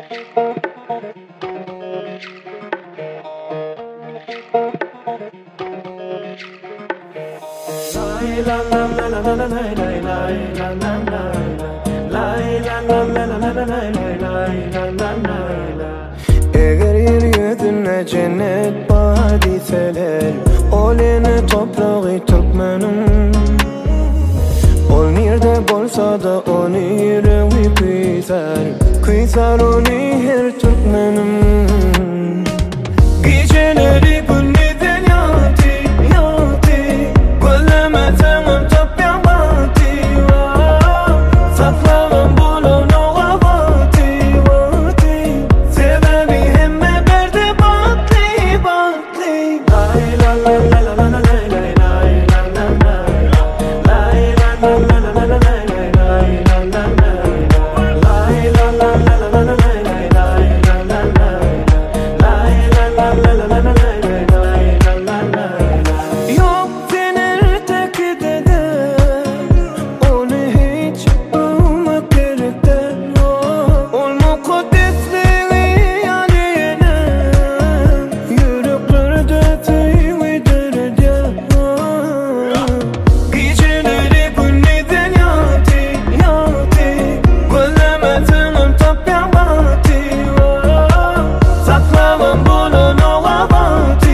Eğer yeryüzüne cennet var deseler, oleni toprağı Türkmenim. Ol nerede bolsa da onu yüreği kıysar onu her Türkmenim. Geceleri gündüzden yatı, gözlemesem tapyan batı. Saklamam bulunu vakti, sebebi hemme berde batı. Lay la la la la la la lay lay la la la lay la la la la la lay lay la la la lay la la la la la lay lay la la la lay la la la la la lay lay la la la. Yok senin tek dede, onu hiç bulmak gerektir. Ol mukaddesliği aleyhine, yüreklerde tüyüdür diye. Geceleri gündüzden yatı, gözlemesem tapyan batı. Saklamam bulunu vakti,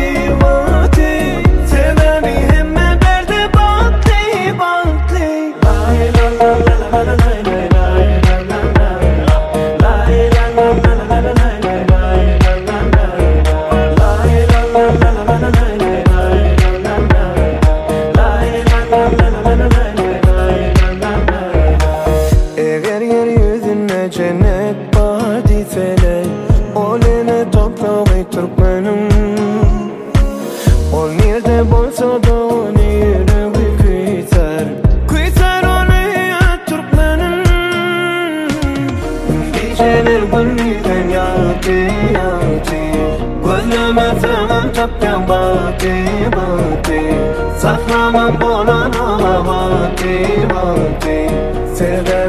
sebebi hemme berde batı. Lay la la la la la lay lay la la la lay la la la la la lay lay la la la lay la la la la la lay lay la la la lay la la la la la lay lay la la. Eğer yeryüzüne cennet var deseler, oleni toprağı Türkmenim. Ol nerede bolsa da onu yüreği kıysar onu her Türkmenim. Geceler gündüzden yatı, gözlemesem tapyan batı. Saklamam bulunu vakti, sebebi